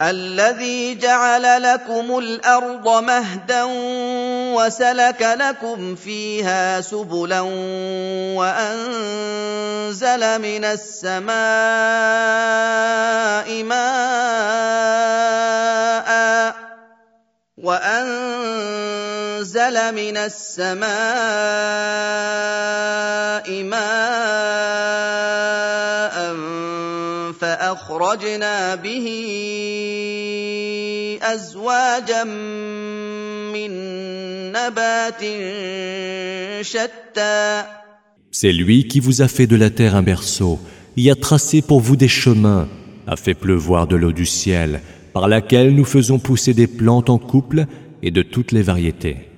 الذي جعل لكم الأرض مهدا وسلك لكم فيها سبلا وأنزل من السماء ماء فأخرجنا به أزواجا من نبات شتى. C'est lui qui vous a fait de la terre un berceau, y a tracé pour vous des chemins, a fait pleuvoir de l'eau du ciel, par laquelle nous faisons pousser des plantes en couple et de toutes les variétés.